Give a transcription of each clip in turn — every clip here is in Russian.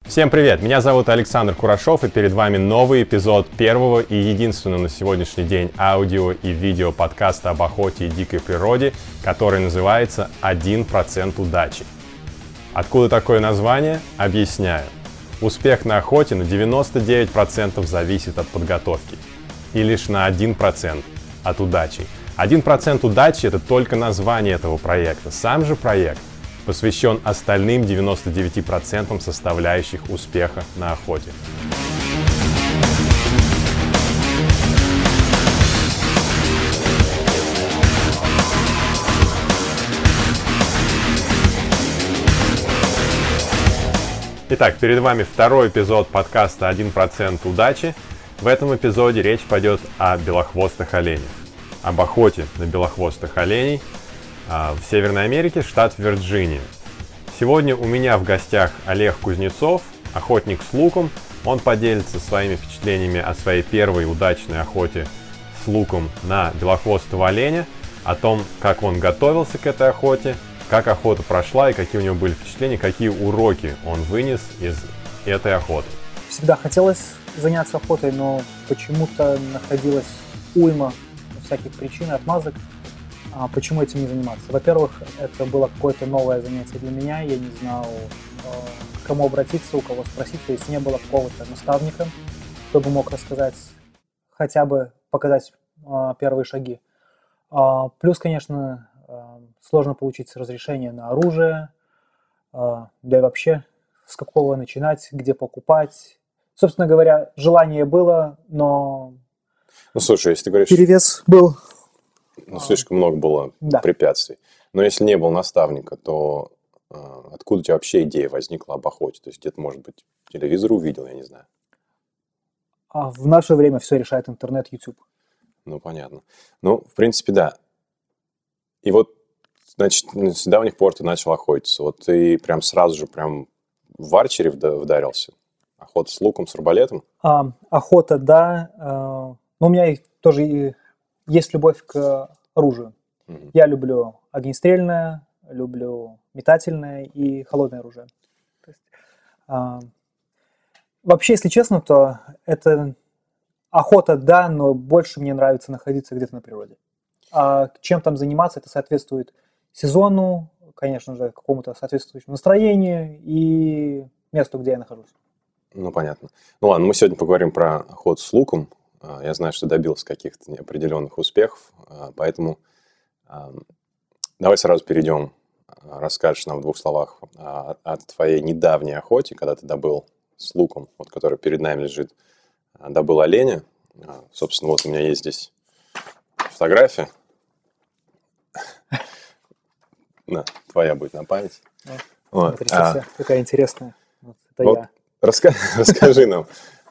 Всем привет! Меня зовут Александр Курашов, и перед вами новый эпизод первого и единственного на сегодняшний день аудио и видео подкаста об охоте и дикой природе, который называется «1% удачи». Откуда такое название? Объясняю. Успех на охоте на 99% зависит от подготовки, и лишь на 1% от удачи. 1% удачи — это только название этого проекта. Сам же проект посвящен остальным 99% составляющих успеха на охоте. Итак, перед вами второй эпизод подкаста «1% удачи». В этом эпизоде речь пойдет о белохвостых оленях, об охоте на белохвостых оленей в Северной Америке, штат Вирджиния. Сегодня у меня в гостях Олег Кузнецов, охотник с луком. Он поделится своими впечатлениями о своей первой удачной охоте с луком на белохвостого оленя, о том, как он готовился к этой охоте, как охота прошла и какие у него были впечатления, какие уроки он вынес из этой охоты. Всегда хотелось заняться охотой, но почему-то находилась уйма всяких причин, отмазок. Почему этим не заниматься? Во-первых, это было какое-то новое занятие для меня, я не знал, к кому обратиться, у кого спросить, то есть не было какого-то наставника, кто бы мог рассказать, хотя бы показать первые шаги. Плюс, конечно, сложно получить разрешение на оружие, да и вообще, с какого начинать, где покупать. Собственно говоря, желание было, но слушай, если ты говоришь, перевес был. Слишком много было препятствий. Но если не было наставника, то откуда у тебя вообще идея возникла об охоте? То есть где-то, может быть, телевизор увидел, я не знаю. В наше время все решает интернет, YouTube. Ну, понятно. Ну, в принципе, да. И вот, значит, с недавних пор ты начал охотиться. Вот ты прям сразу же прям в арчере вдарился? Охота с луком, с арбалетом? Охота, да. Но у меня тоже есть любовь к оружию. Mm-hmm. Я люблю огнестрельное, люблю метательное и холодное оружие. То есть, вообще, если честно, то это охота, да, но больше мне нравится находиться где-то на природе. Чем там заниматься, это соответствует сезону, конечно же, какому-то соответствующему настроению и месту, где я нахожусь. Ну, понятно. Ну ладно, мы сегодня поговорим про охоту с луком. Я знаю, что добился каких-то неопределенных успехов, поэтому давай сразу перейдем. Расскажешь нам в двух словах о твоей недавней охоте, когда ты добыл с луком, вот, который перед нами лежит, добыл оленя. Собственно, вот у меня есть здесь фотография. На, твоя будет на память. Смотрите, какая интересная. Вот, это я. Расскажи нам.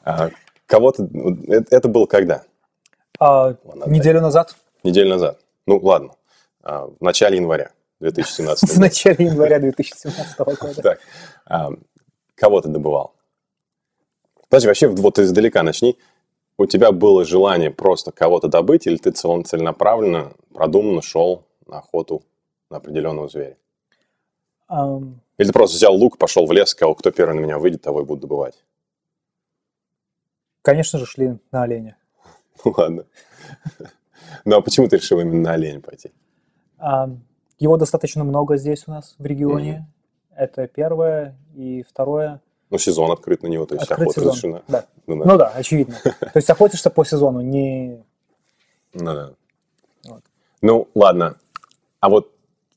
Это было когда? Неделю назад. Неделю назад. Ну, ладно. В начале января 2017 года. В начале января 2017 года. Так. Кого ты добывал? Подожди, вообще вот издалека начни. У тебя было желание просто кого-то добыть, или ты целенаправленно, продуманно шел на охоту на определенного зверя? Или ты просто взял лук, пошел в лес, сказал, кто первый на меня выйдет, того и буду добывать? Конечно же, шли на оленя. Ну, ладно. Ну, а почему ты решил именно на оленя пойти? Его достаточно много здесь у нас в регионе. Mm-hmm. Это первое. И второе... Ну, сезон открыт на него, то есть охота разрешена. Да. Ну да, очевидно. То есть охотишься по сезону, не... Ну да. Вот. Ну, ладно. А вот...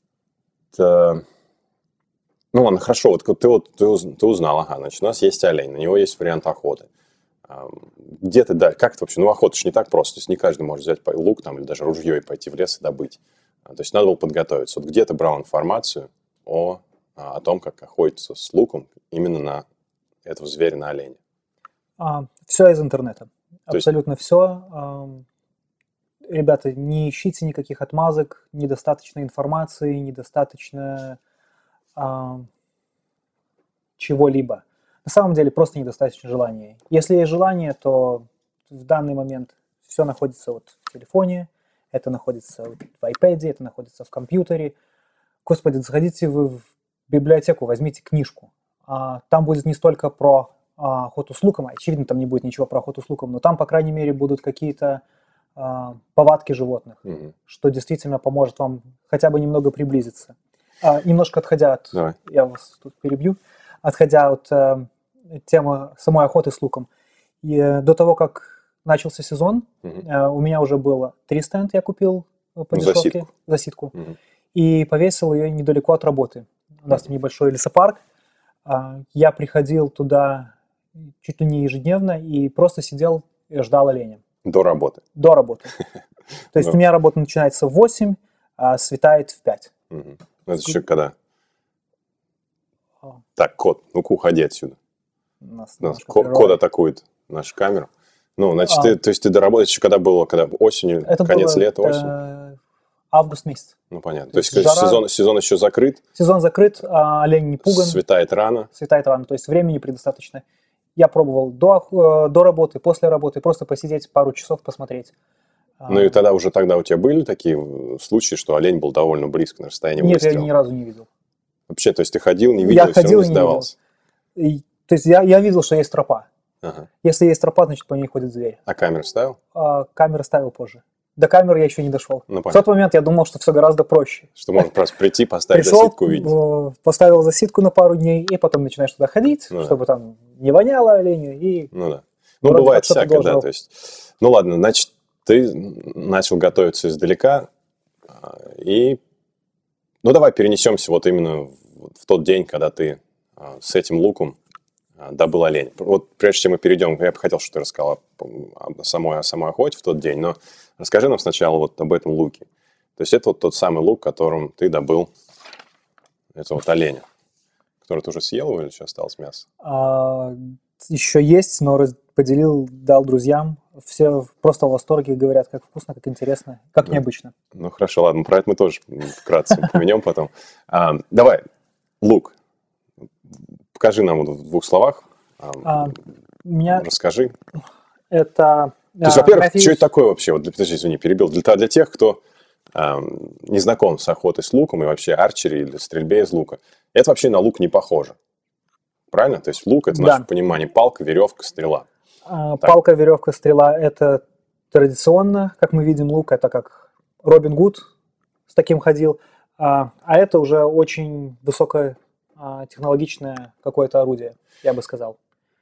Ну, ладно, хорошо. Вот ты узнал, ага, значит, у нас есть олень, на него есть вариант охоты. Где ты, да, как это вообще? Ну, охота же не так просто. То есть не каждый может взять лук там, или даже ружье и пойти в лес и добыть. То есть надо было подготовиться. Вот где ты брал информацию о том, как охотиться с луком именно на этого зверя, на оленя? Все из интернета. Абсолютно все. Ребята, не ищите никаких отмазок, недостаточно информации, недостаточно чего-либо. На самом деле просто недостаточно желания. Если есть желание, то в данный момент все находится вот в телефоне, это находится в iPad, это находится в компьютере. Господи, заходите вы в библиотеку, возьмите книжку. там будет не столько про охоту с луком, очевидно, там не будет ничего про охоту с луком, но там, по крайней мере, будут какие-то повадки животных, что действительно поможет вам хотя бы немного приблизиться. Немножко отходя от... Давай. Я вас тут перебью. Отходя от темы самой охоты с луком. И до того, как начался сезон, у меня уже было 3 стенда, я купил по дешевке. За ситку. И повесил ее недалеко от работы. У нас там небольшой лесопарк. Я приходил туда чуть ли не ежедневно и просто сидел и ждал оленя. До работы? До работы. То есть у меня работа начинается в 8, а светает в 5. Это еще когда? Так, кот, ну-ка уходи отсюда. Кот атакует нашу камеру. Ну, значит, ты доработаешь еще когда было, когда осенью, это конец было, лета, осень? Август месяц. Ну, понятно. То есть сезон еще закрыт? Сезон закрыт, олень не пуган. Светает рано? Светает рано, то есть времени предостаточно. Я пробовал до работы, после работы, просто посидеть пару часов, посмотреть. Ну и тогда у тебя были такие случаи, что олень был довольно близко на расстоянии выстрела? Нет, я ни разу не видел. Вообще, то есть ты ходил, не видел, и все равно не сдавался? То есть я видел, что есть тропа. Если есть тропа, значит по ней ходит зверь. А камеру ставил? Камеру ставил позже. До камеры я еще не дошел. Ну, в тот момент я думал, что все гораздо проще. Что можно просто прийти, поставить засидку, увидеть. Поставил засидку на пару дней, и потом начинаешь туда ходить, чтобы там не воняло оленю. И ну, бывает всякое, да. То есть, ну, ладно, значит, ты начал готовиться издалека, и... Ну, давай перенесемся вот именно в тот день, когда ты с этим луком добыл оленя. Вот прежде чем мы перейдем, я бы хотел, чтобы ты рассказал о самой охоте в тот день, но расскажи нам сначала вот об этом луке. То есть это вот тот самый лук, которым ты добыл этого вот оленя, который ты уже съел его или еще осталось мясо? Еще есть, но поделил, дал друзьям. Все просто в восторге, говорят, как вкусно, как интересно, как необычно. Ну хорошо, ладно, про это мы тоже вкратце поменем потом. Давай, лук. Покажи нам в 2 словах. Расскажи. Это... То есть, во-первых, что это такое вообще? Вот, подожди, извини, перебил. Для тех, кто не знаком с охотой с луком и вообще арчери или стрельбе из лука, это вообще на лук не похоже. Правильно? То есть лук – это наше понимание палка, веревка, стрела. Палка, веревка, стрела – это традиционно, как мы видим, лук – это как Робин Гуд с таким ходил, а это уже очень высокое технологичное какое-то орудие, я бы сказал.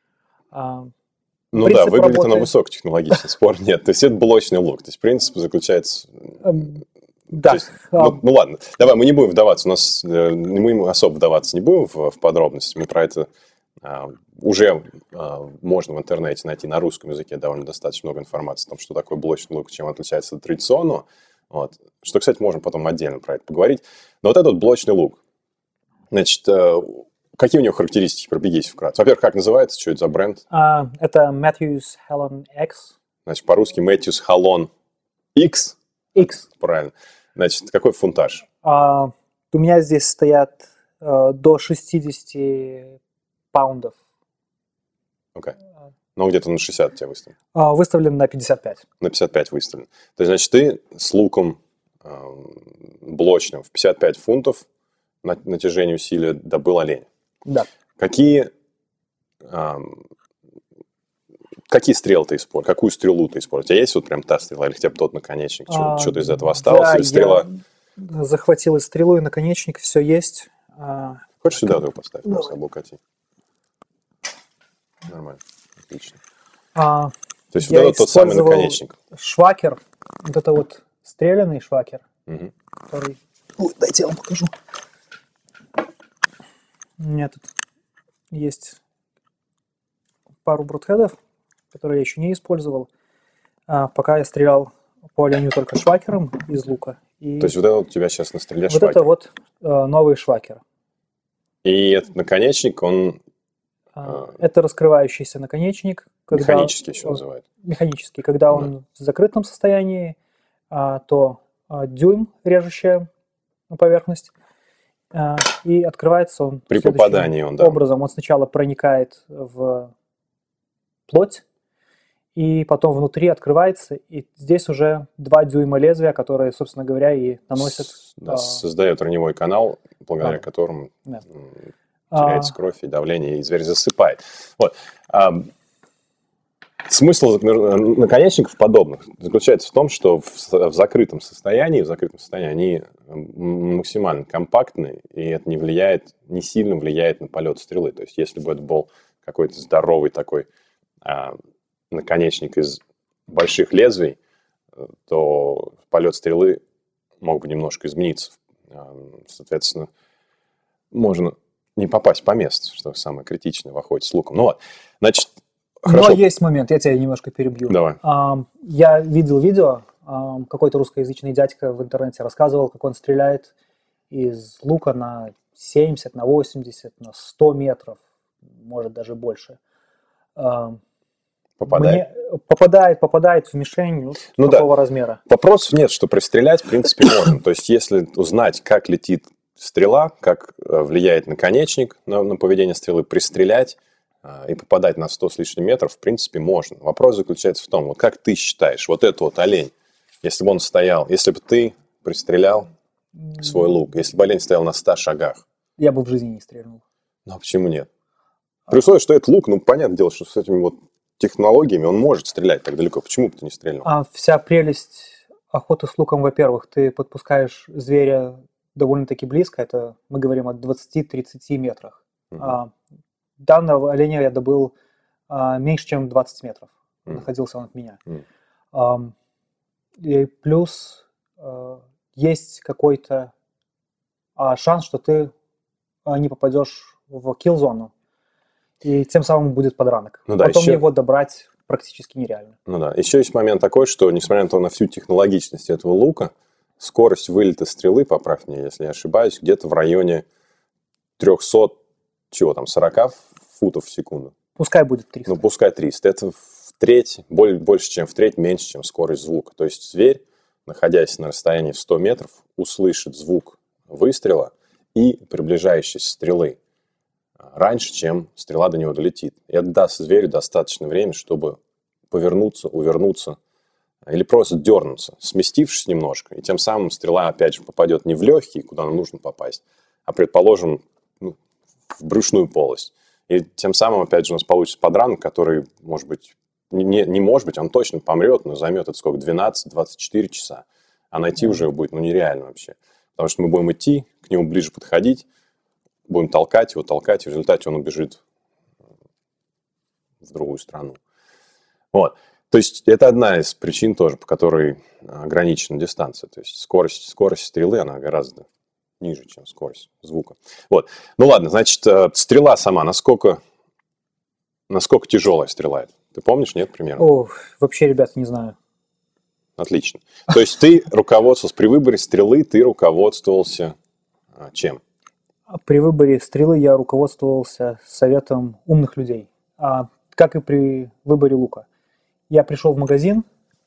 Ну да, выглядит оно высокотехнологично, спор нет. То есть это блочный лук. То есть принцип заключается... Да. Есть, ну ладно, давай мы не будем вдаваться, мы особо вдаваться не будем в подробности. Мы про это уже можно в интернете найти на русском языке довольно достаточно много информации о том, что такое блочный лук, чем отличается от традиционного. Вот. Что, кстати, можем потом отдельно про это поговорить. Но вот этот блочный лук, значит, какие у него характеристики? Пробегись вкратце. Во-первых, как называется? Что это за бренд? Это Mathews Hallon X. Значит, по-русски Mathews Hallon X. X. Правильно. Значит, какой фунтаж? У меня здесь стоят до 60 паундов. Окей. Ну, где-то на 60 тебя выставлен. Выставлен на 55. На 55 выставлен. То есть, значит, ты с луком блочным в 55 фунтов натяжение усилия добыл оленя. Да. Какие стрелы ты используешь? Какую стрелу ты используешь? У тебя есть вот прям та стрела, или хотя бы тот наконечник? Что-то из этого осталось? Да, или стрела? Я захватил и стрелу, и наконечник, все есть. Хочешь сюда его поставить? Просто облокоти. Нормально. Отлично. То есть вот это тот самый наконечник. Швакер. Вот это вот стрелянный швакер. Который... Ой, дайте я вам покажу. У меня тут есть пару бродхедов, которые я еще не использовал. Пока я стрелял по оленю только швакером из лука. То есть вот это у тебя сейчас на стреле вот швакер? Это вот новый швакер. И этот наконечник, он... Это раскрывающийся наконечник. Механический еще называют. Механический. Когда он в закрытом состоянии, то дюйм режущая поверхность. И открывается он при попадании образом. Он сначала проникает в плоть, и потом внутри открывается, и здесь уже 2 дюйма лезвия, которые, собственно говоря, и наносят... создает раневой канал, благодаря которому теряется кровь и давление, и зверь засыпает. Вот. Смысл наконечников подобных заключается в том, что в закрытом состоянии они максимально компактны, и это не сильно влияет на полет стрелы. То есть, если бы это был какой-то здоровый такой наконечник из больших лезвий, то полет стрелы мог бы немножко измениться. Соответственно, можно не попасть по месту, что самое критичное в охоте с луком. Ну вот, значит, хорошо. Но есть момент, я тебя немножко перебью. Давай. Я видел видео, какой-то русскоязычный дядька в интернете рассказывал, как он стреляет из лука на 70, на 80, на 100 метров, может даже больше. Попадает в мишень такого размера. Вопросов нет, что пристрелять, в принципе, можно. То есть, если узнать, как летит стрела, как влияет наконечник на поведение стрелы, пристрелять и попадать на 100 с лишним метров, в принципе, можно. Вопрос заключается в том, вот как ты считаешь, вот этот вот олень, если бы он стоял, если бы ты пристрелял свой лук, если бы олень стоял на 100 шагах. Я бы в жизни не стрельнул. Ну, а почему нет? При условии, что это лук, понятное дело, что с этими вот технологиями он может стрелять так далеко. Почему бы ты не стрельнул? Вся прелесть охоты с луком, во-первых, ты подпускаешь зверя довольно-таки близко, это мы говорим о 20-30 метрах. Данного оленя я добыл меньше, чем 20 метров. Находился он от меня. И плюс есть какой-то шанс, что ты не попадешь в килл-зону, и тем самым будет подранок. Потом его добрать практически нереально. Еще есть момент такой, что, несмотря на всю технологичность этого лука, скорость вылета стрелы, поправь меня, если я ошибаюсь, где-то в районе 340 футов в секунду. Пускай будет 300. Пускай 300. Это в треть, больше, чем в треть, меньше, чем скорость звука. То есть зверь, находясь на расстоянии в 100 метров, услышит звук выстрела и приближающейся стрелы раньше, чем стрела до него долетит. И это даст зверю достаточно времени, чтобы повернуться, увернуться или просто дернуться, сместившись немножко. И тем самым стрела, опять же, попадет не в легкие, куда нам нужно попасть, а, предположим, в брюшную полость. И тем самым, опять же, у нас получится подранок, который, может быть, не может быть, он точно помрет, но займет это сколько? 12-24 часа. А найти уже будет нереально вообще. Потому что мы будем идти, к нему ближе подходить, будем толкать его, и в результате он убежит в другую страну. Вот. То есть это одна из причин тоже, по которой ограничена дистанция. То есть скорость стрелы, она гораздо ниже, чем скорость звука. Вот. Ну ладно, значит, стрела сама, насколько тяжелая стрела? Ты помнишь, нет, примерно? Вообще, ребят, не знаю. Отлично. То есть ты руководствовался при выборе стрелы, ты руководствовался чем? При выборе стрелы я руководствовался советом умных людей, как и при выборе лука. Я пришел в магазин,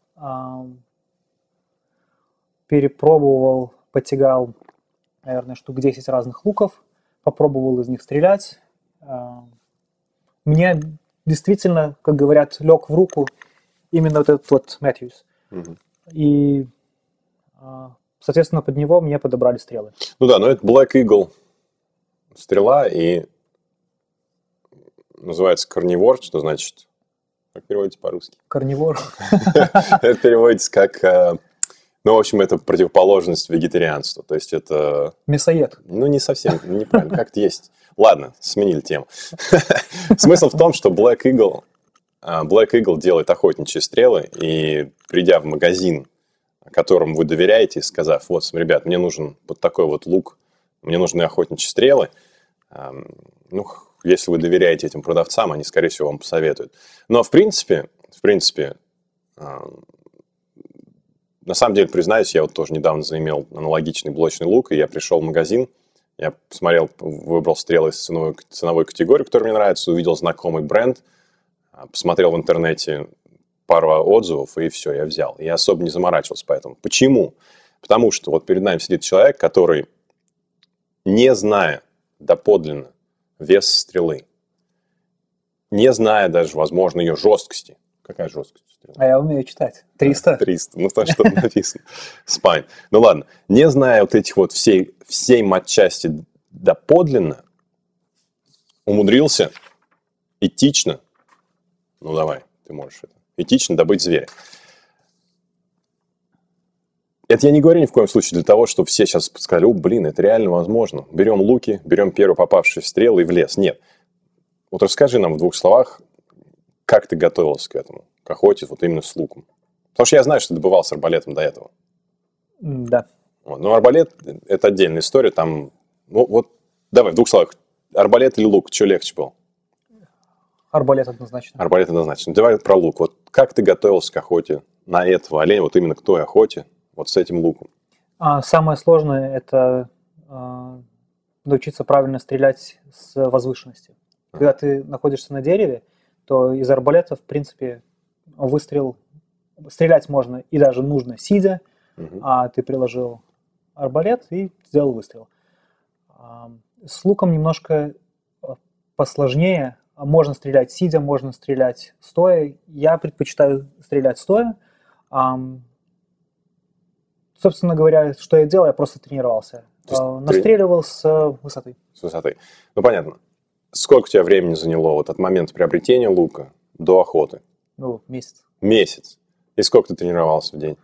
перепробовал, потягал, наверное, штук 10 разных луков, попробовал из них стрелять. Мне действительно, как говорят, лег в руку именно вот этот вот Matthews. И, соответственно, под него мне подобрали стрелы. Но это Black Eagle стрела, и называется Carnivore, что значит, как переводится по-русски? Carnivore. Это переводится как, в общем, это противоположность вегетарианству, то есть это... Мясоед. Не совсем, неправильно, как-то есть. Ладно, сменили тему. Смысл в том, что Black Eagle делает охотничьи стрелы, и придя в магазин, которому вы доверяете, сказав, вот, ребят, мне нужен вот такой вот лук, мне нужны охотничьи стрелы, если вы доверяете этим продавцам, они, скорее всего, вам посоветуют. Но, в принципе, на самом деле, признаюсь, я вот тоже недавно заимел аналогичный блочный лук, и я пришел в магазин, я посмотрел, выбрал стрелы из ценовой категории, которая мне нравится, увидел знакомый бренд, посмотрел в интернете пару отзывов, и все, я взял. Я особо не заморачивался поэтому. Почему? Потому что вот перед нами сидит человек, который, не зная доподлинно вес стрелы, не зная даже, возможно, ее жесткости. Какая жесткость стрелы? А я умею читать. 300. 300, там что-то написано. Спайн. Ладно. Не зная вот этих вот всей матчасти доподлинно, умудрился этично, ну давай, ты можешь это, этично добыть зверя. Это я не говорю ни в коем случае для того, чтобы все сейчас сказали, блин, это реально возможно. Берем луки, берем первый попавший стрел и в лес. Нет. Вот расскажи нам в 2 словах, как ты готовился к этому, к охоте вот именно с луком. Потому что я знаю, что ты добывал с арбалетом до этого. Да. Вот. Но арбалет – это отдельная история. Там, ну, вот давай в 2 словах. Арбалет или лук, что легче было? Арбалет однозначно. Арбалет однозначно. Давай про лук. Вот как ты готовился к охоте на этого оленя, вот именно к той охоте, вот с этим луком? Самое сложное – это научиться правильно стрелять с возвышенности. Когда ты находишься на дереве, то из арбалета, в принципе, стрелять можно и даже нужно сидя, а ты приложил арбалет и сделал выстрел. С луком немножко посложнее. Можно стрелять сидя, можно стрелять стоя. Я предпочитаю стрелять стоя. Собственно говоря, что я делал, я просто тренировался. Настреливал с высоты. С высоты. Ну, понятно. Сколько у тебя времени заняло вот от момента приобретения лука до охоты? Ну, месяц. Месяц. И сколько ты тренировался в день?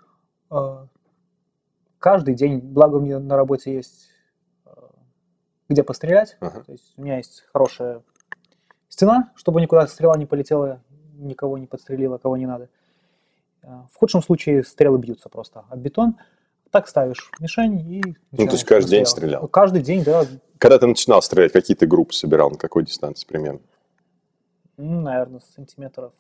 Каждый день. Благо, у меня на работе есть где пострелять. То есть у меня есть хорошая стена, чтобы никуда стрела не полетела, никого не подстрелила, кого не надо. В худшем случае стрелы бьются просто об бетон. Так ставишь мишень и начинаешь. Ну, то есть каждый день стрелял? Каждый день, да. Когда ты начинал стрелять, какие ты группы собирал, на какой дистанции примерно? Наверное, сантиметров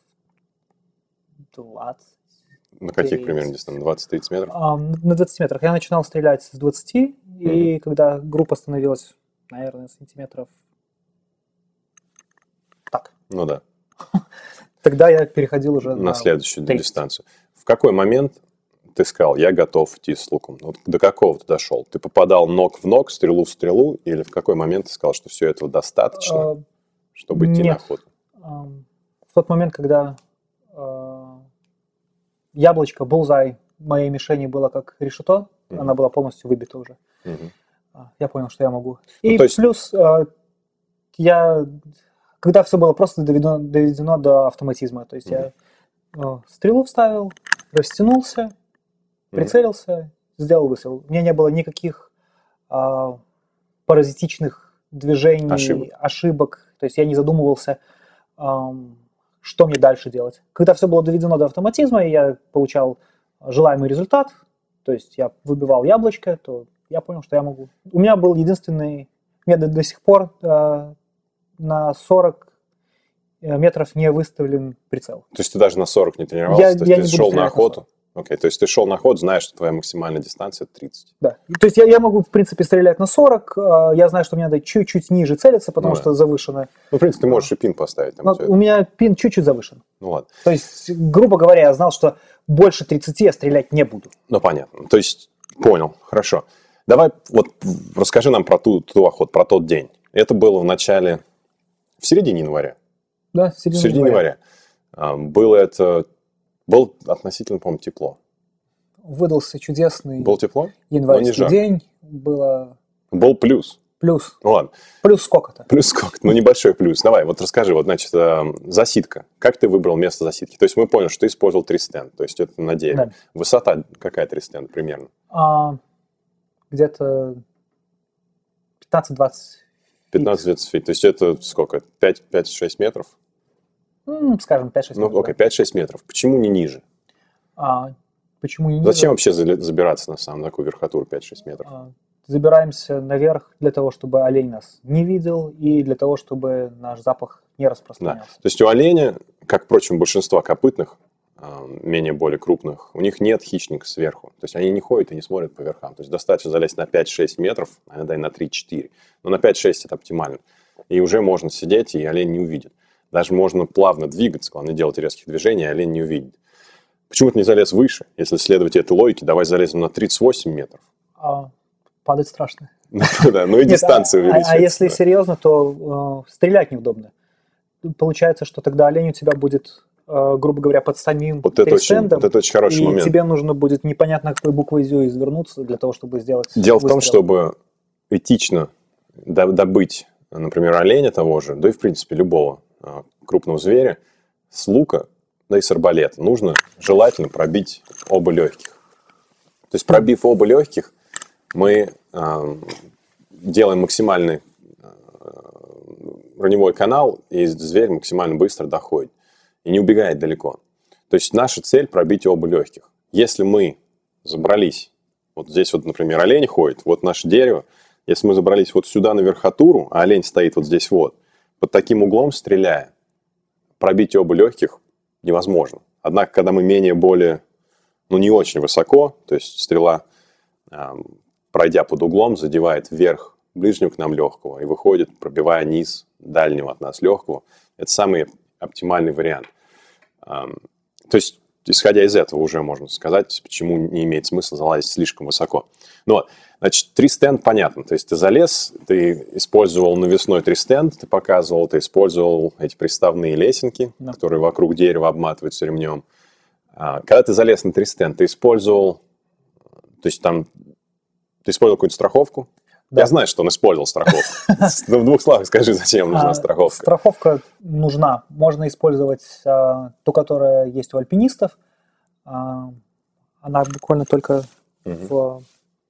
20. На каких примерно дистанциях? 20-30 метров? На 20 метрах. Я начинал стрелять с 20, и когда группа становилась, наверное, сантиметров так. Ну да. Тогда я переходил уже на следующую 30. дистанцию. В какой момент ты сказал, я готов идти с луком? Вот до какого ты дошел? Ты попадал ног в ног, стрелу в стрелу, или в какой момент ты сказал, что все этого достаточно, чтобы идти на охоту? В тот момент, когда яблочко, булзай моей мишени было как решето, она была полностью выбита уже. Я понял, что я могу. И есть... плюс когда все было просто доведено до автоматизма, то есть я стрелу вставил, растянулся, прицелился, сделал выстрел. У меня не было никаких паразитичных движений, ошибок. То есть я не задумывался, что мне дальше делать. Когда все было доведено до автоматизма, и я получал желаемый результат, то есть я выбивал яблочко, то я понял, что я могу. У меня был единственный, у меня до сих пор на 40 метров не выставлен прицел. То есть ты даже на 40 не тренировался? То есть ты шел на охоту? Окей, то есть ты шел на охоту, знаешь, что твоя максимальная дистанция 30. Да. То есть я могу, в принципе, стрелять на 40, я знаю, что мне надо чуть-чуть ниже целиться, потому что завышено. Ну, в принципе, ты можешь и пин поставить. Там у меня пин чуть-чуть завышен. Ну ладно. То есть, грубо говоря, я знал, что больше 30 я стрелять не буду. Ну, понятно. То есть, понял, хорошо. Давай вот расскажи нам про ту охоту, про тот день. Это было в середине января. Да, в середине января. Было относительно, по-моему, тепло. Выдался чудесный Был тепло? январский день. Был плюс. Плюс. Ну ладно. Плюс сколько-то. Плюс сколько-то, ну небольшой плюс. Давай, вот расскажи, вот значит, засидка. Как ты выбрал место засидки? То есть мы поняли, что ты использовал 3 стенда, то есть это на дереве. Да. Высота какая 3 стенда примерно? Где-то 15-20 15-20 фит. То есть это сколько? 5-6 метров? Скажем, 5-6 метров. Ну, окей, 5-6 метров. Почему не ниже? Почему не ниже? Зачем вообще забираться на такую верхотуру 5-6 метров? Забираемся наверх для того, чтобы олень нас не видел, и для того, чтобы наш запах не распространялся. Да. То есть у оленя, как, впрочем, большинство копытных, менее более крупных, у них нет хищника сверху. То есть они не ходят и не смотрят по верхам. То есть достаточно залезть на 5-6 метров, а иногда и на 3-4. Но на 5-6 это оптимально. И уже можно сидеть, и олень не увидит. Даже можно плавно двигаться, главное, делать резких движений, и олень не увидит. Почему ты не залез выше? Если следовать этой логике, давай залезем на 38 метров. Падать страшно. Да, ну и дистанция увеличивается. А если серьезно, то стрелять неудобно. Получается, что тогда олень у тебя будет, грубо говоря, под самим перстендом. Вот это очень хороший момент. И тебе нужно будет непонятно какой буквой «зю» извернуться для того, чтобы сделать Дело выстрел. в том, чтобы этично добыть например, оленя того же, да и, в принципе, любого крупного зверя, с лука, да и с арбалета, нужно желательно пробить оба легких. То есть, пробив оба легких, мы делаем максимальный раневой канал, и зверь максимально быстро доходит и не убегает далеко. То есть наша цель пробить оба легких. Если мы забрались, вот здесь вот, например, олень ходит, вот наше дерево, если мы забрались вот сюда на верхотуру, а олень стоит вот здесь вот, под таким углом стреляя, пробить оба легких невозможно. Однако, когда мы более, не очень высоко, то есть стрела, пройдя под углом, задевает вверх ближнего к нам легкого и выходит, пробивая низ дальнего от нас легкого. Это самый оптимальный вариант. То есть, исходя из этого, уже можно сказать, почему не имеет смысла залазить слишком высоко. Ну, значит, тристенд понятно. То есть, ты залез, ты использовал навесной тристенд, ты показывал, ты использовал эти приставные лесенки, которые вокруг дерева обматываются ремнем. Когда ты залез на тристенд, ты использовал, то есть, там, ты использовал какую-то страховку. Да. Я знаю, что он использовал страховку. В двух словах скажи, зачем нужна страховка. Страховка нужна. Можно использовать ту, которая есть у альпинистов. Она буквально только в...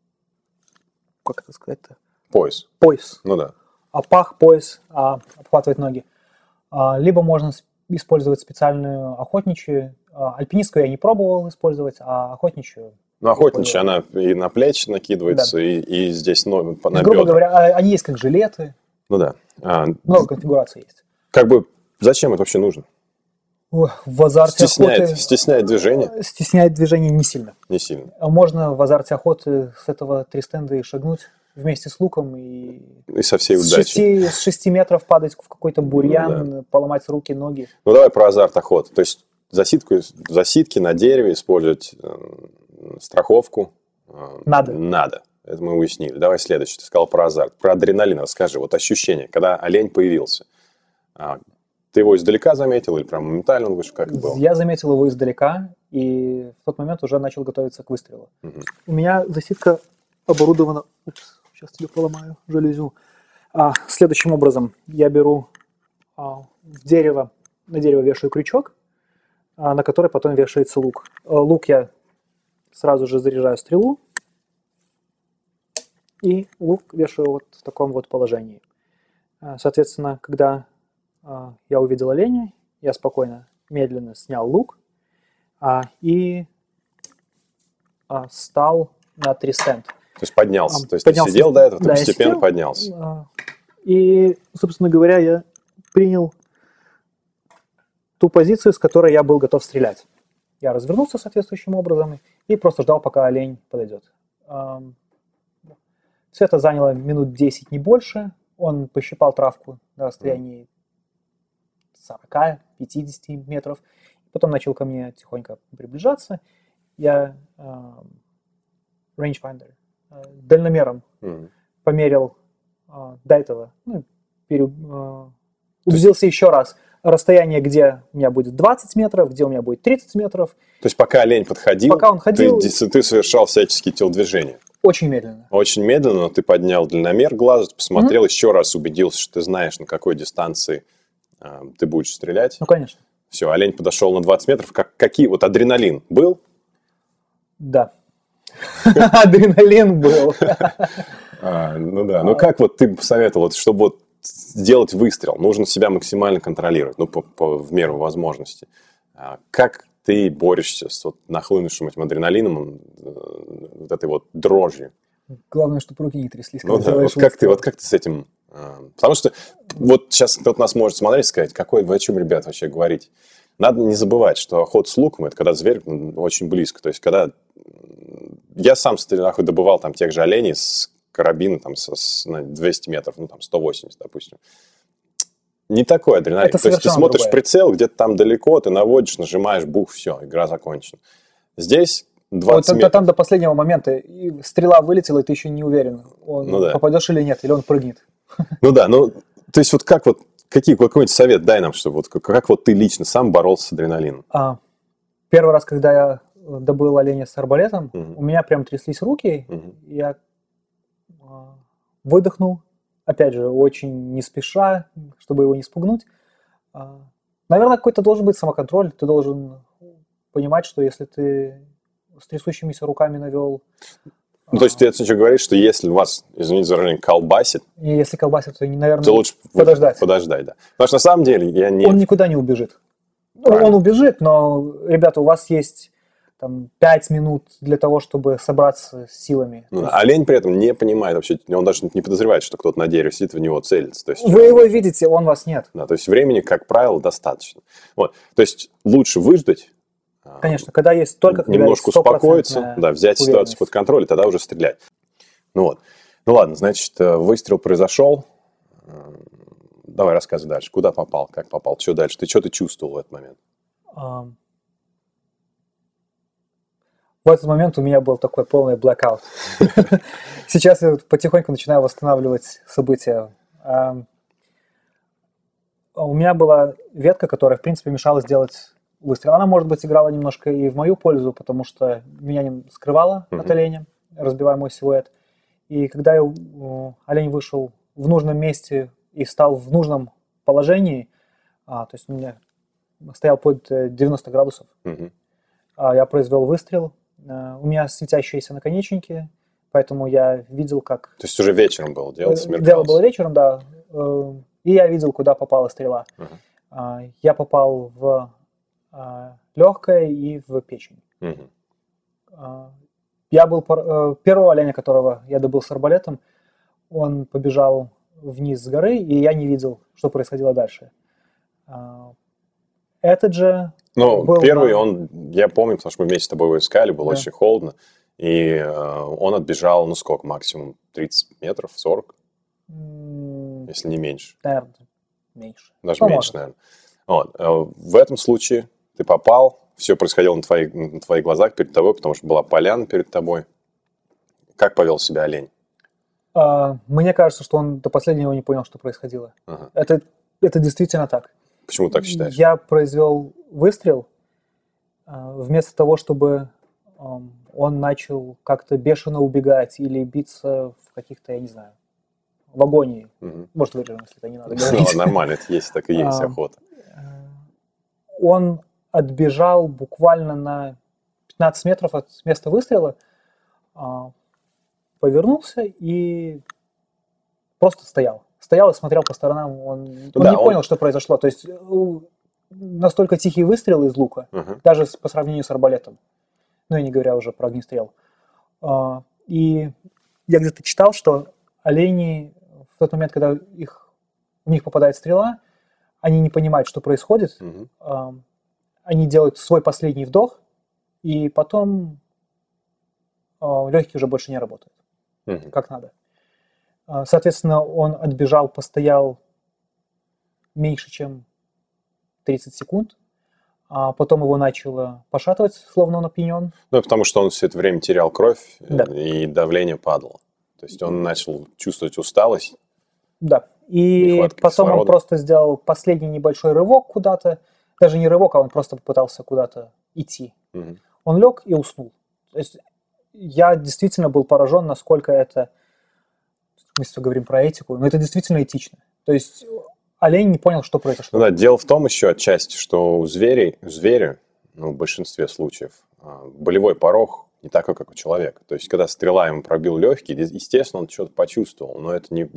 Как это сказать-то? Пояс. Пояс. Ну да. Пах, пояс, обхватывает ноги. Либо можно использовать специальную охотничью. Альпинистскую я не пробовал использовать, а охотничью... Ну, охотничья, она и на плечи накидывается, да. и здесь на бедра. Грубо говоря, они есть как жилеты. Ну да. Много конфигураций есть. Как бы, зачем это вообще нужно? В азарте охоты... Стесняет движение? Стесняет движение не сильно. Не сильно. Можно в азарте охоты с этого тристенда и шагнуть вместе с луком и со всей удачей. С 6 метров падать в какой-то бурьян, поломать руки, ноги. Ну, давай про азарт охоты. То есть засидки на дереве использовать... Страховку надо. Это мы уяснили. Давай следующее. Ты сказал про азарт. Про адреналин расскажи. Вот ощущение, когда олень появился. Ты его издалека заметил или прям моментально он вышел? Как был? Я заметил его издалека и в тот момент уже начал готовиться к выстрелу. У меня засидка оборудована... Сейчас тебе поломаю жалюзю. Следующим образом. Я беру на дерево вешаю крючок, на который потом вешается лук. Лук я сразу же заряжаю стрелу и лук вешаю вот в таком вот положении. Соответственно, когда я увидел оленя, я спокойно, медленно снял лук и стал на тристенд. То есть поднялся. То есть ты сидел до этого, ты постепенно поднялся. И, собственно говоря, я принял ту позицию, с которой я был готов стрелять. Я развернулся соответствующим образом и просто ждал, пока олень подойдет. Все это заняло минут 10, не больше. Он пощипал травку на расстоянии 40-50 метров. Потом начал ко мне тихонько приближаться. Я rangefinder, дальномером померил до этого, убедился еще раз. Расстояние, где у меня будет 20 метров, где у меня будет 30 метров. То есть пока олень подходил, ты совершал всяческие телодвижения? Очень медленно. Очень медленно, но ты поднял дальномер глаза, посмотрел, еще раз убедился, что ты знаешь, на какой дистанции ты будешь стрелять. Ну, конечно. Все, олень подошел на 20 метров. Какие? Вот адреналин был? Да. Адреналин был. Ну да. Ну как вот ты посоветовал, чтобы вот сделать выстрел, нужно себя максимально контролировать, в меру возможности. Как ты борешься с нахлынувшим этим адреналином, вот этой вот дрожью? Главное, чтобы руки не тряслись. Как ты с этим... Потому что вот сейчас кто-то нас может смотреть и сказать, вы о чем, ребят, вообще говорите? Надо не забывать, что охота с луком – это когда зверь очень близко. То есть, когда я сам добывал там тех же оленей с карабина там, на 200 метров, 180, допустим. Не такой адреналин. То есть, ты смотришь в прицел, где-то там далеко, ты наводишь, нажимаешь, бух, все, игра закончена. Здесь 20 метров. Там до последнего момента и стрела вылетела, и ты еще не уверен, попадешь или нет, или он прыгнет. Ну да, то есть вот какой-нибудь совет дай нам, чтобы как ты лично сам боролся с адреналином? Первый раз, когда я добыл оленя с арбалетом, у меня прям тряслись руки, я выдохнул, опять же, очень не спеша, чтобы его не спугнуть. Наверное, какой-то должен быть самоконтроль. Ты должен понимать, что если ты с трясущимися руками навел... Ну, то есть ты это говоришь, что если вас, извините за выражение, колбасит, И если колбасит, то, наверное, то лучше подождать. Подождать, да. Потому что на самом деле я не... Он никуда не убежит. Правильно. Он убежит, но, ребята, у вас есть там 5 минут для того, чтобы собраться с силами. Ну, олень при этом не понимает вообще, он даже не подозревает, что кто-то на дереве сидит, в него целится. То есть, Вы его видите, он вас нет. да, то есть времени, как правило, достаточно. Вот. То есть лучше выждать, Конечно, когда есть только когда немножко есть успокоиться, да, взять ситуацию уверенность. под контроль, и тогда уже стрелять. Ну вот. Ну ладно, значит, выстрел произошел. Давай рассказывай дальше. Куда попал, как попал, что дальше? Что ты чувствовал в этот момент? В этот момент у меня был такой полный blackout. Сейчас я потихоньку начинаю восстанавливать события. У меня была ветка, которая, в принципе, мешала сделать выстрел. Она, может быть, играла немножко и в мою пользу, потому что меня не скрывала от оленя, разбивая мой силуэт. И когда олень вышел в нужном месте и стал в нужном положении, то есть у меня стоял под 90 градусов, я произвел выстрел. У меня светящиеся наконечники, поэтому я видел, как... То есть уже вечером было, дело смеркалось. Дело было вечером, да. И я видел, куда попала стрела. Я попал в легкое и в печень. Я был... Первого оленя, которого я добыл с арбалетом, он побежал вниз с горы, и я не видел, что происходило дальше. Этот же... Ну, первый, я помню, потому что мы вместе с тобой его искали, было очень холодно, и он отбежал, ну сколько, максимум 30 метров, 40, если не меньше. Наверное, меньше. Даже меньше, наверное. Вот. В этом случае ты попал, все происходило на твоих глазах перед тобой, потому что была поляна перед тобой. Как повел себя олень? Мне кажется, что он до последнего не понял, что происходило. Это действительно так. Почему так считаешь? Я произвел выстрел, вместо того, чтобы он начал как-то бешено убегать или биться в каких-то, я не знаю, в агонии. Может, вырежем, если это не надо говорить. Ну, нормально, это есть, так и есть охота. Он отбежал буквально на 15 метров от места выстрела, повернулся и просто стоял. Стоял и смотрел по сторонам. Он не понял, что произошло. То есть настолько тихий выстрел из лука, даже по сравнению с арбалетом. Ну, и не говоря уже про огнестрел. И я где-то читал, что олени в тот момент, когда в них попадает стрела, они не понимают, что происходит. Они делают свой последний вдох, и потом легкие уже больше не работают, как надо. Соответственно, он отбежал, постоял меньше, чем 30 секунд, а потом его начало пошатывать, словно он опьянен. Ну, потому что он все это время терял кровь, и давление падало. То есть он начал чувствовать усталость. Да, и потом он просто сделал последний небольшой рывок куда-то. Даже не рывок, а он просто попытался куда-то идти. Он лег и уснул. То есть я действительно был поражен, насколько это... Мы сейчас говорим про этику, но это действительно этично. То есть олень не понял, что произошло. Ну да, дело в том еще отчасти, что у зверя, ну, в большинстве случаев, болевой порог не такой, как у человека. То есть, когда стрела ему пробил легкий, естественно, он что-то почувствовал, но это не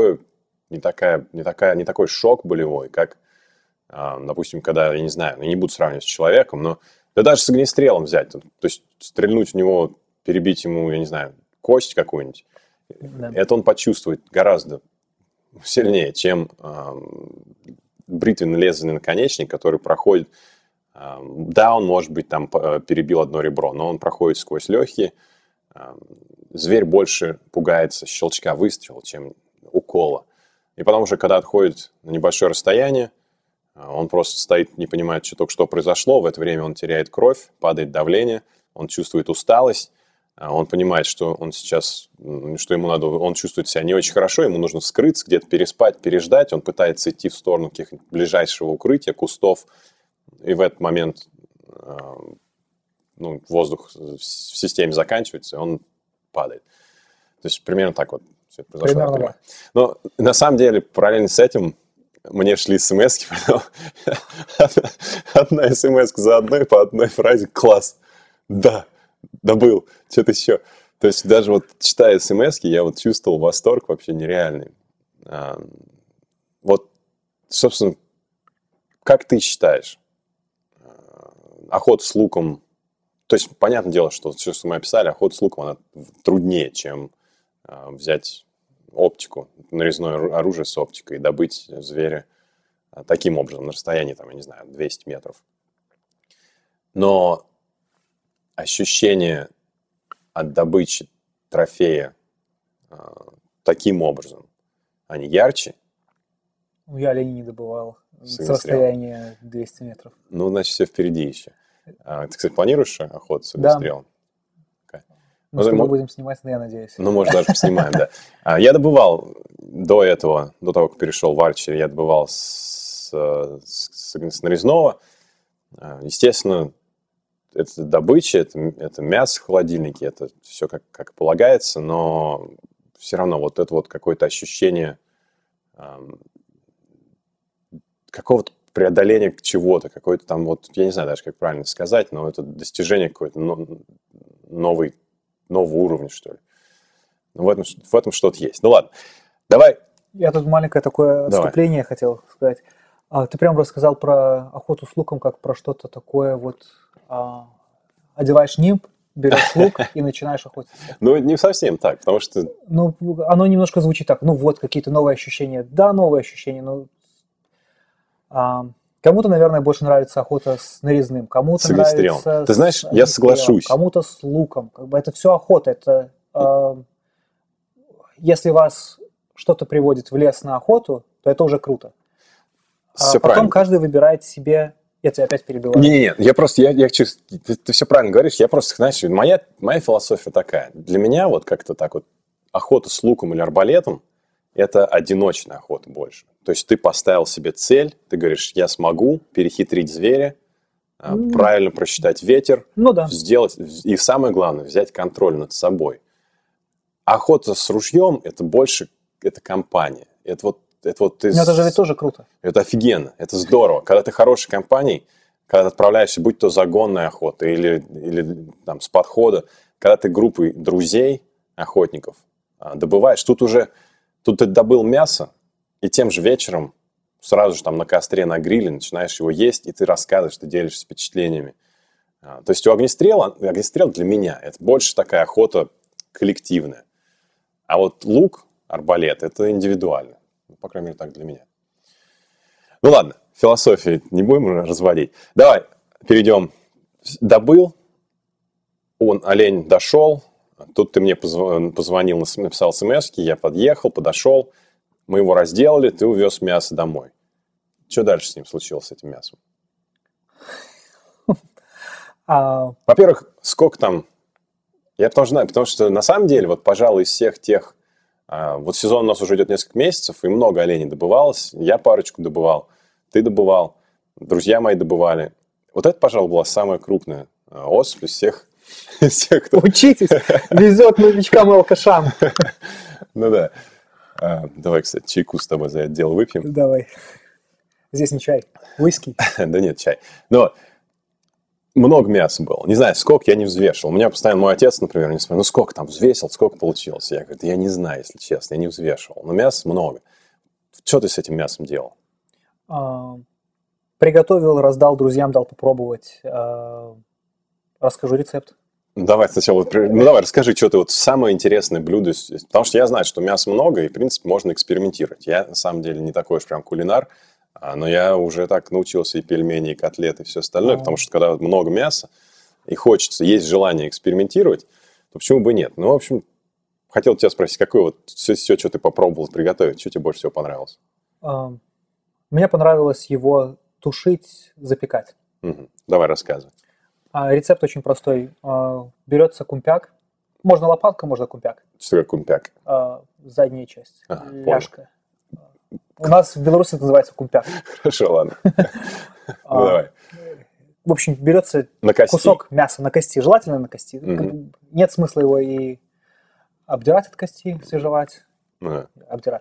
такой шок болевой, как, допустим, когда, я не знаю, я не буду сравнивать с человеком, но да даже с огнестрелом взять, то есть стрельнуть в него, перебить ему, я не знаю, кость какую-нибудь, это он почувствует гораздо сильнее, чем бритвенно-лезвенный наконечник, который проходит. Да, он, может быть, там перебил одно ребро, но он проходит сквозь легкие. Зверь больше пугается щелчка выстрела, чем укола. И потому что, когда отходит на небольшое расстояние, он просто стоит, не понимает, что только что произошло. В это время он теряет кровь, падает давление, он чувствует усталость. Он понимает, что он сейчас, что ему надо, он чувствует себя не очень хорошо, ему нужно скрыться, где-то переспать, переждать. Он пытается идти в сторону каких-нибудь ближайшего укрытия, кустов. И в этот момент воздух в системе заканчивается, и он падает. То есть примерно так вот все это произошло. Примерно, да. Но на самом деле, параллельно с этим, мне шли смс-ки, потом одна смс за одной по одной фразе «класс», «да», «добыл», что-то еще. То есть даже вот читая смс-ки, я вот чувствовал восторг вообще нереальный. Вот, собственно, как ты считаешь, охота с луком, то есть, понятное дело, что все, что мы описали, охота с луком, она труднее, чем взять оптику, нарезное оружие с оптикой и добыть зверя таким образом, на расстоянии, там, я не знаю, 200 метров. Но ощущение от добычи трофея таким образом, они ярче? Ну, я оленей не добывал с огнестрелом. расстояния 200 метров. Ну, значит, все впереди еще. Ты, кстати, планируешь охоту с огнестрелом? Да. Мы с тобой будем снимать, я надеюсь. Ну, может, даже поснимаем, да. Я добывал до этого, до того, как перешел в арчери, я добывал с нарезного. Естественно, это добыча, это мясо в холодильнике, это все как полагается, но все равно вот это вот какое-то ощущение какого-то преодоления чего-то, какой-то там вот, я не знаю даже, как правильно сказать, но это достижение какой-то нового уровня, что ли. Ну, в этом что-то есть. Ну, ладно, давай. Я тут маленькое такое отступление хотел сказать. Ты прям рассказал про охоту с луком, как про что-то такое вот... Одеваешь нимб, берешь лук и начинаешь охотиться. Ну, не совсем так, потому что... Ну, оно немножко звучит так. Ну, вот, какие-то новые ощущения. Да, новые ощущения, но... Кому-то, наверное, больше нравится охота с нарезным, кому-то нравится... Ты знаешь, я соглашусь. Кому-то с луком. Как бы это все охота. Это... Если вас что-то приводит в лес на охоту, то это уже круто. Все потом правильно. каждый выбирает себе... Я тебя опять перебиваю. Не-не-не, ты все правильно говоришь, я просто, знаешь, моя философия такая. Для меня вот как-то так вот охота с луком или арбалетом – это одиночная охота больше. То есть ты поставил себе цель, ты говоришь, я смогу перехитрить зверя, правильно просчитать ветер, сделать, и самое главное, взять контроль над собой. Охота с ружьем – это больше, это компания. Это же ведь тоже круто. Это офигенно, это здорово. Когда ты хорошей компанией, когда ты отправляешься, будь то загонная охота или там, с подхода, когда ты группой друзей, охотников, добываешь, тут ты добыл мясо, и тем же вечером сразу же там на костре, на гриле начинаешь его есть, и ты рассказываешь, ты делишься впечатлениями. То есть огнестрел для меня это больше такая охота коллективная. А вот лук, арбалет, это индивидуально. По крайней мере, так для меня. Ну ладно, философию не будем разводить. Давай перейдем. Добыл, олень дошел, тут ты мне позвонил, написал смс-ки, я подъехал, подошел, мы его разделали, ты увез мясо домой. Что дальше с ним случилось, с этим мясом? Во-первых, сколько там... Я потому знаю, потому что на самом деле, вот, пожалуй, из всех тех... Вот сезон у нас уже идет несколько месяцев, и много оленей добывалось. Я парочку добывал, ты добывал, друзья мои добывали. Вот это, пожалуй, была самая крупная особь из всех, кто... Учитесь, везет новичкам и алкашам. Ну да. Давай, кстати, чайку с тобой за это дело выпьем. Давай. Здесь не чай, виски. Да нет, чай. Но много мяса было. Не знаю, сколько я не взвешивал. У меня постоянно мой отец, например, не спрашивает, ну сколько там взвесил, сколько получилось. Я говорю, я не знаю, если честно, я не взвешивал. Но мяса много. Что ты с этим мясом делал? Приготовил, раздал друзьям, дал попробовать. Расскажу рецепт. Давай сначала, давай расскажи, что ты вот самое интересное блюдо, потому что я знаю, что мяса много, и, в принципе, можно экспериментировать. Я, на самом деле, не такой уж прям кулинар, но я уже так научился и пельмени, и котлеты, и все остальное, потому что, когда много мяса, и хочется, есть желание экспериментировать, то почему бы нет? Ну, в общем, хотел тебя спросить, какое вот все, что ты попробовал приготовить, что тебе больше всего понравилось? Мне понравилось его тушить, запекать. Угу. Давай рассказывай. Рецепт очень простой. Берется кумпяк. Можно лопатка, можно кумпяк. Что такое кумпяк? Задняя часть. Ляжка. У нас в Беларуси это называется кумпяк. Хорошо, ладно. Давай. В общем, берется кусок мяса на кости. Желательно на кости. Нет смысла его и обдирать от кости, свежевать. обдирать.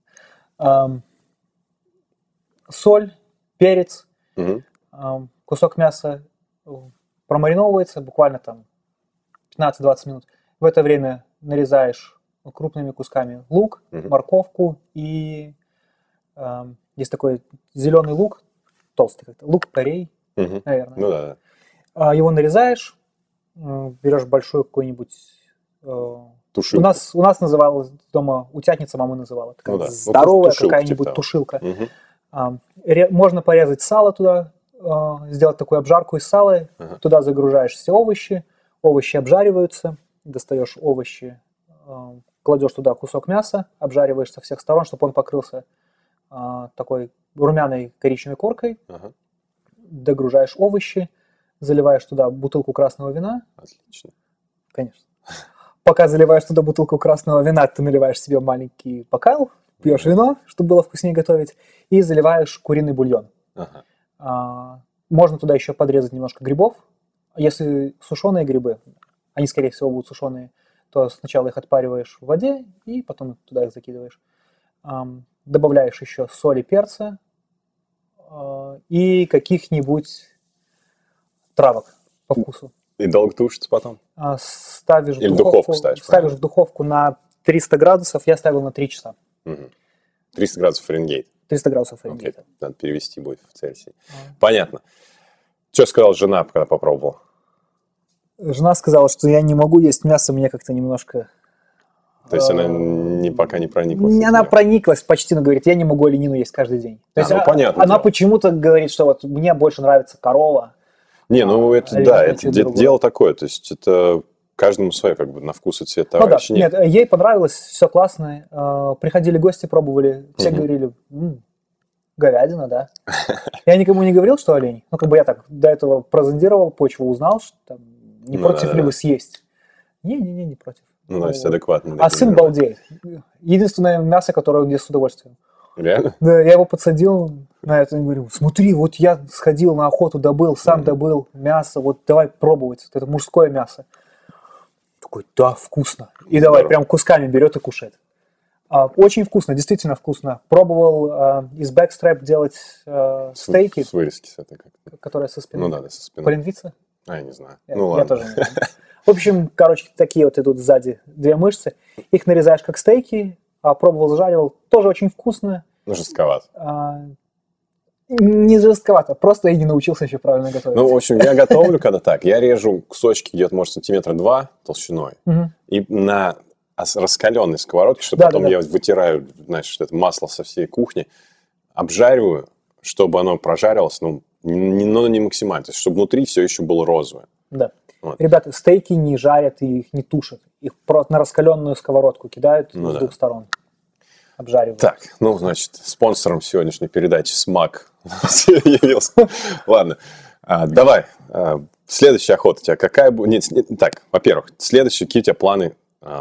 Соль, перец, кусок мяса промариновывается буквально там 15-20 минут. В это время нарезаешь крупными кусками лук, морковку и есть такой зеленый лук, толстый как-то, лук-порей, наверное. Ну да. Его нарезаешь, берешь большой какой-нибудь... Тушилку. У нас называлось дома, утятница мама называла. Такая здоровая какая-нибудь тушилка. Можно порезать сало туда, сделать такую обжарку из сала. Туда загружаешь все овощи. Овощи обжариваются. Достаешь овощи, кладешь туда кусок мяса, обжариваешь со всех сторон, чтобы он покрылся такой румяной коричневой коркой. Догружаешь овощи, заливаешь туда бутылку красного вина. Отлично. Конечно. Пока заливаешь туда бутылку красного вина, ты наливаешь себе маленький бокал, пьешь вино, чтобы было вкуснее готовить, и заливаешь куриный бульон. Можно туда еще подрезать немножко грибов. Если сушеные грибы, они, скорее всего, будут сушеные, то сначала их отпариваешь в воде, и потом туда их закидываешь. Добавляешь еще соли, перца и каких-нибудь травок по вкусу. И долго тушится потом? Ставишь в духовку ставишь в духовку на 300 градусов. Я ставил на 3 часа. 300 градусов Фаренгейт. 300 градусов Фаренгейта. Okay. Надо перевести будет в Цельсий. Понятно. Что сказала жена, когда попробовала? Жена сказала, что я не могу есть мясо, мне как-то немножко... То есть она пока не прониклась? Она прониклась почти, но говорит, я не могу оленину есть каждый день. То есть понятно. Она почему-то говорит, что вот мне больше нравится корова. Не, ну это да, это дело такое. То есть это каждому свое, как бы на вкус и цвет товарища. Ну да, нет, ей понравилось, все классно. Приходили гости, пробовали, все говорили, говядина, да. Я никому не говорил, что олень. Ну, как бы я так до этого прозондировал почву, узнал, что там, не против ли вы съесть. Не против. Ну, то есть адекватно. А сын балдеет. Единственное мясо, которое он ест с удовольствием. Реально? Да, я его подсадил на это и говорю, смотри, вот я сходил на охоту, добыл, сам добыл мясо, вот давай пробовать, это мужское мясо. Такой, да, вкусно. И давай, прям кусками берет и кушает. Очень вкусно, действительно вкусно. Пробовал из бэкстрэп делать стейки. С вырезки с этой как-то. Которые со спины. Ну да, со спины. Полиндвица? Я не знаю. Я тоже не знаю. В общем, короче, такие вот идут сзади 2 мышцы. Их нарезаешь как стейки. Пробовал, зажаривал. Тоже очень вкусно. Ну, жестковато. Не жестковато. Просто я не научился еще правильно готовить. Ну, в общем, я готовлю когда так. Я режу кусочки где-то, может, 2 сантиметра толщиной. И на раскаленной сковородке, что потом я вытираю, значит, это масло со всей кухни, обжариваю, чтобы оно прожарилось, но не максимально. То есть, чтобы внутри все еще было розовое. Да. Вот. Ребята, стейки не жарят и их не тушат. Их просто на раскаленную сковородку кидают с 2 сторон. Обжаривают. Так, ну, значит, спонсором сегодняшней передачи СМАК явился. Ладно, давай. Следующая охота у тебя какая будет? Так, во-первых, какие у тебя планы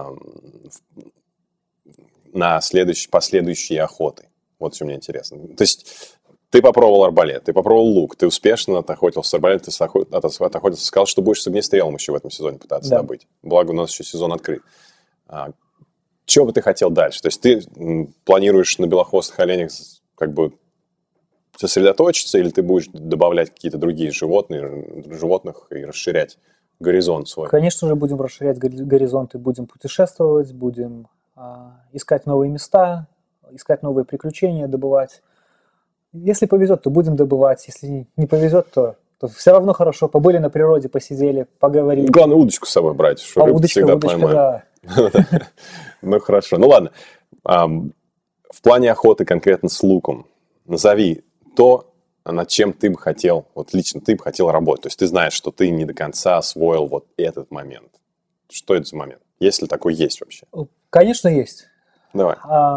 на последующие охоты? Вот что мне интересно. То есть ты попробовал арбалет, ты попробовал лук, ты успешно отохотился с арбалетом, ты отохотился, сказал, что будешь с огнестрелом еще в этом сезоне пытаться добыть. Благо у нас еще сезон открыт. Чего бы ты хотел дальше? То есть ты планируешь на белохвостых оленях как бы сосредоточиться, или ты будешь добавлять какие-то другие животных и расширять горизонт свой? Конечно же, будем расширять горизонты, будем путешествовать, будем искать новые места, искать новые приключения, добывать. Если повезет, то будем добывать. Если не повезет, то все равно хорошо. Побыли на природе, посидели, поговорили. Главное, удочку с собой брать, чтобы рыбку всегда поймаем. Да. Ну, хорошо. Ну, ладно. В плане охоты конкретно с луком назови то, над чем ты бы хотел, вот лично ты бы хотел работать. То есть ты знаешь, что ты не до конца освоил вот этот момент. Что это за момент? Если такой есть вообще? Конечно, есть. Давай.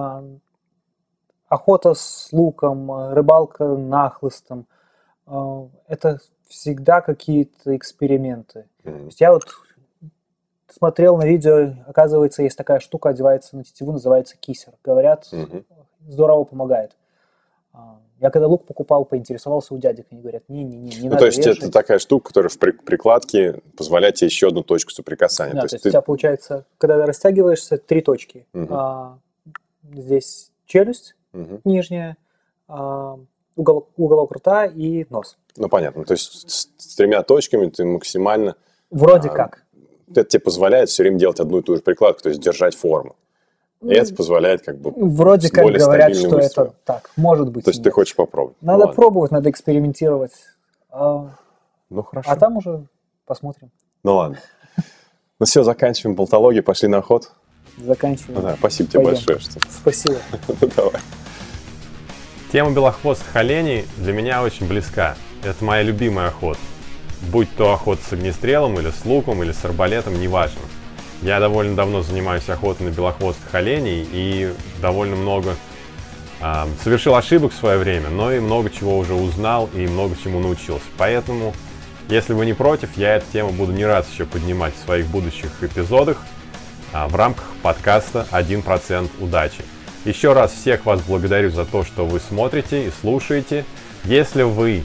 Охота с луком, рыбалка нахлыстом – это всегда какие-то эксперименты. То есть я вот смотрел на видео, оказывается, есть такая штука, одевается на тетиву, называется кисер. Говорят, здорово помогает. Я когда лук покупал, поинтересовался у дядек, они говорят, не надо. То есть вешать. это такая штука, которая в прикладке позволяет тебе еще одну точку соприкасания. Да, то есть у тебя получается, когда растягиваешься, 3 точки. Здесь челюсть Мгм. нижняя, уголок рта и нос. Ну, понятно. То есть с 3 точками ты максимально... Вроде А, как. Это тебе позволяет все время делать одну и ту же прикладку, то есть держать форму. И это позволяет как бы Вроде с как более говорят, стабильным что выстроем. это так. Может быть. То есть и ты нет. хочешь попробовать? Надо Ну, ладно. пробовать, надо экспериментировать. Ну, хорошо. А там уже посмотрим. Ну, ладно. Ну, все, заканчиваем болтологию, пошли на ход. Заканчиваем. Ну, да, спасибо тебе Пойдем. большое. Что... Спасибо. Ну, давай. Тема белохвостых оленей для меня очень близка. Это моя любимая охота. Будь то охота с огнестрелом, или с луком, или с арбалетом, неважно. Я довольно давно занимаюсь охотой на белохвостых оленей и довольно много совершил ошибок в свое время, но и много чего уже узнал и много чему научился. Поэтому, если вы не против, я эту тему буду не раз еще поднимать в своих будущих эпизодах в рамках подкаста «1% удачи». Еще раз всех вас благодарю за то, что вы смотрите и слушаете. Если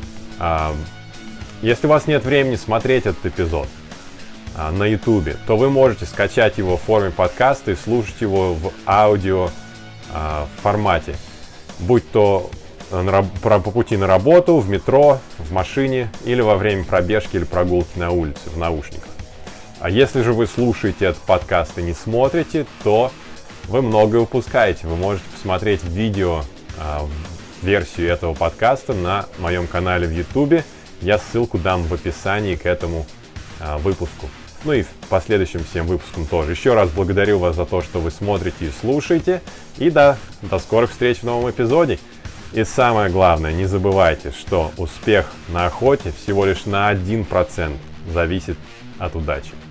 у вас нет времени смотреть этот эпизод на YouTube, то вы можете скачать его в форме подкаста и слушать его в аудио формате. Будь то по пути на работу, в метро, в машине или во время пробежки или прогулки на улице в наушниках. А если же вы слушаете этот подкаст и не смотрите, то вы многое упускаете. Вы можете посмотреть видео, версию этого подкаста на моем канале в YouTube. Я ссылку дам в описании к этому выпуску. Ну и в последующим всем выпускам тоже. Еще раз благодарю вас за то, что вы смотрите и слушаете. И до скорых встреч в новом эпизоде. И самое главное, не забывайте, что успех на охоте всего лишь на 1% зависит от удачи.